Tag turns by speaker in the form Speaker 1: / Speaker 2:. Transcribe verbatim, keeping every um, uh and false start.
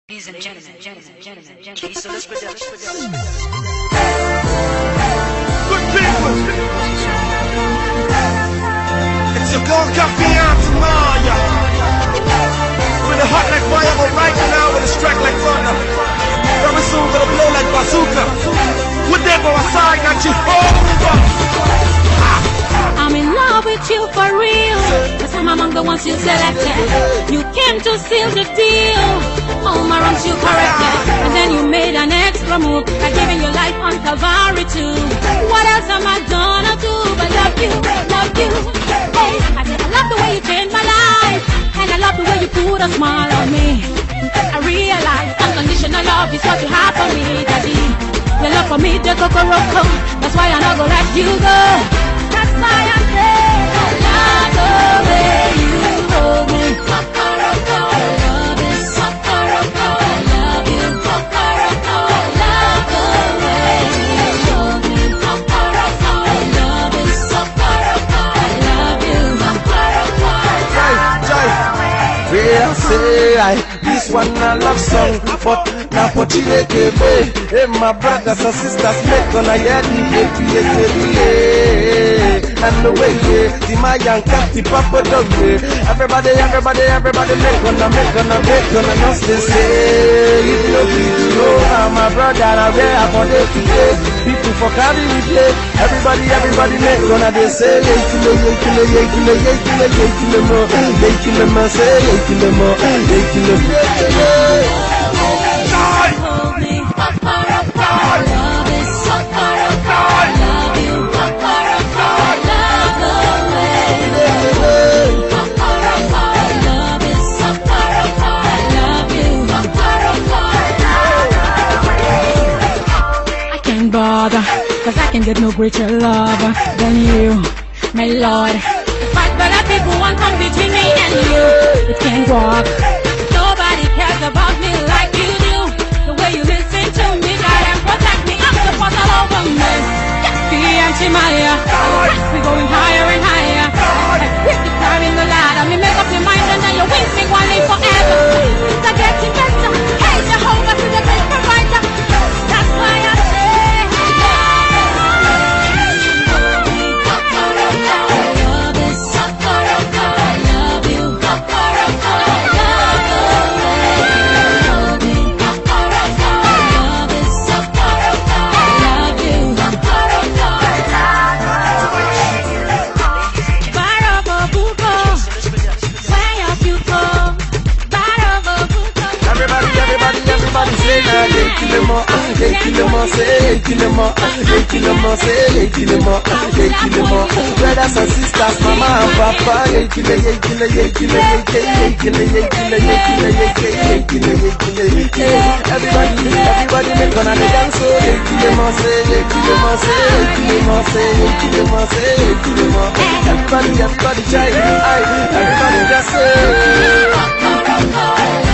Speaker 1: Ladies and gentlemen, gentlemen, gentlemen, gentlemen. So let's put that, let's put that.
Speaker 2: Good people! It's your girl Capian Tamaya. With a heart like fire, but right now with a strike like thunder. Very soon gonna blow like bazooka. With them go aside, not you over.
Speaker 3: I'm in love with you for real, cause I'm among the ones you selected. You came to seal the deal, all my wrongs you corrected. And then you made an extra move, like giving your life on Calvary too. What else am I gonna do but love you, love you? Hey, I said I love the way you changed my life, and I love the way you put a smile on me. I realize unconditional love is what you have for me, daddy. Your love for me, the Kokoroko, that's why I'm not gonna let you go. That's why I say I love the way you hold me. Kokoroko, love is Kokoroko, I love you. Kokoroko, love the way you hold me. Kokoroko, love is Kokoroko, I love you. Kokoroko,
Speaker 2: Jai, Jai. Where I say I, this one a love song, but now for Chile, hey, my brothers and sisters, make gonna hear the baby, and the way, yeah, the Mayan cat, the Papa Dog, everybody, everybody, everybody, make gonna, make gonna, make gonna, not to say, if you don't know, I'm my brother, I'm there for the today, people for carry me play, everybody, everybody, make gonna, they say, yeah, kilo, yeah, kilo, yeah, kilo, yeah, kilo, yeah, kilo, more, yeah, kilo, more, say, yeah, kilo, more, yeah, kilo, yeah, kilo.
Speaker 3: Bother, cause I can get no greater love than you, my Lord. The fact that other people want come between me and you, it can't walk. Nobody cares about me like you do. The way you listen to me, God, and protect me, I'm the boss all over me. Yes, and Shemaya, we're going higher and higher. We keep climbing the ladder, me make up your mind and then you wings me one day forever. Things are getting better, hey Jehovah, to the great provider. That's why I say
Speaker 2: brothers and sisters, mama and papa, everybody everybody make gonna dance, so everybody everybody try, everybody just say